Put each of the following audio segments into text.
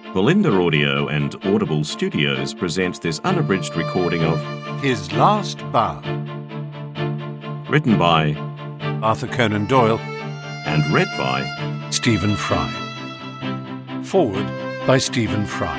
Belinda Audio and Audible Studios present this unabridged recording of His Last Bow, written by Arthur Conan Doyle and read by Stephen Fry. Forward by Stephen Fry.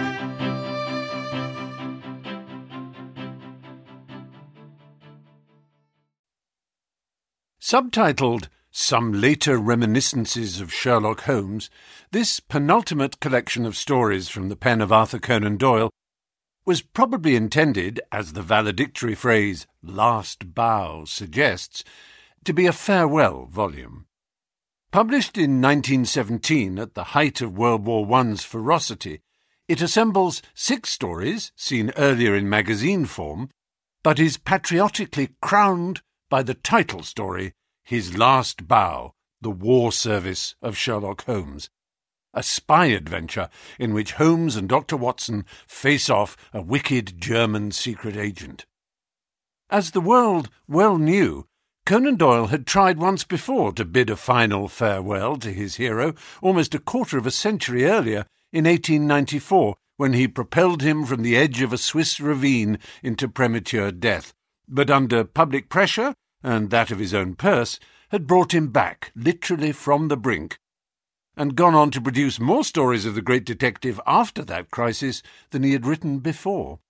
Subtitled Some Later Reminiscences of Sherlock Holmes, this penultimate collection of stories from the pen of Arthur Conan Doyle was probably intended, as the valedictory phrase "last bow" suggests, to be a farewell volume. Published in 1917 at the height of World War I's ferocity, it assembles 6 stories seen earlier in magazine form, but is patriotically crowned by the title story, His Last Bow, The War Service of Sherlock Holmes, a spy adventure in which Holmes and Dr. Watson face off a wicked German secret agent. As the world well knew, Conan Doyle had tried once before to bid a final farewell to his hero, almost a quarter of a century earlier, in 1894, when he propelled him from the edge of a Swiss ravine into premature death, but under public pressure, and that of his own purse, had brought him back, literally from the brink, and gone on to produce more stories of the great detective after that crisis than he had written before.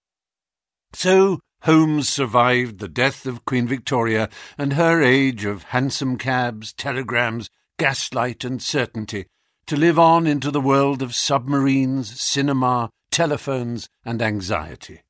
So Holmes survived the death of Queen Victoria and her age of hansom cabs, telegrams, gaslight and certainty, to live on into the world of submarines, cinema, telephones and anxiety.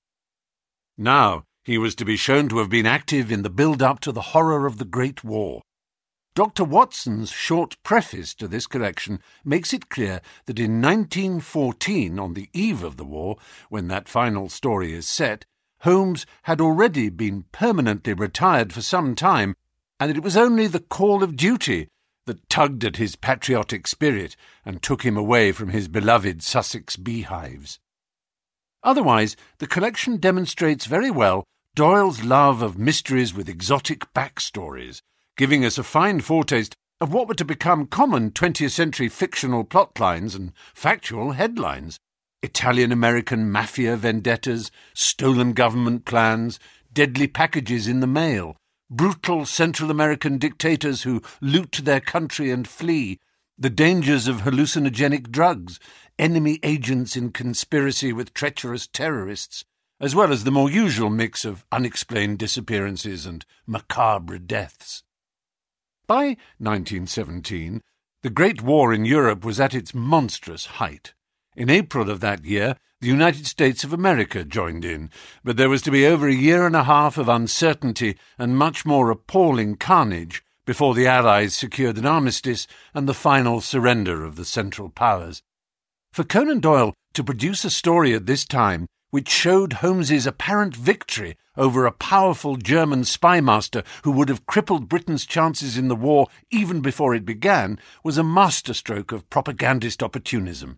Now he was to be shown to have been active in the build-up to the horror of the Great War. Dr. Watson's short preface to this collection makes it clear that in 1914, on the eve of the war, when that final story is set, Holmes had already been permanently retired for some time, and it was only the call of duty that tugged at his patriotic spirit and took him away from his beloved Sussex beehives. Otherwise, the collection demonstrates very well Doyle's love of mysteries with exotic backstories, giving us a fine foretaste of what were to become common 20th century fictional plotlines and factual headlines. Italian-American mafia vendettas, stolen government plans, deadly packages in the mail, brutal Central American dictators who loot their country and flee, the dangers of hallucinogenic drugs, enemy agents in conspiracy with treacherous terrorists, as well as the more usual mix of unexplained disappearances and macabre deaths. By 1917, the Great War in Europe was at its monstrous height. In April of that year, the United States of America joined in, but there was to be over a year and a half of uncertainty and much more appalling carnage before the Allies secured an armistice and the final surrender of the Central Powers. For Conan Doyle to produce a story at this time which showed Holmes's apparent victory over a powerful German spy master who would have crippled Britain's chances in the war even before it began, was a masterstroke of propagandist opportunism.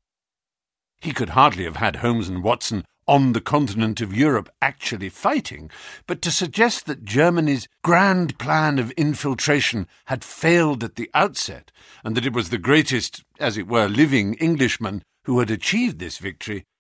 He could hardly have had Holmes and Watson on the continent of Europe actually fighting, but to suggest that Germany's grand plan of infiltration had failed at the outset, and that it was the greatest, as it were, living Englishman who had achieved this victory,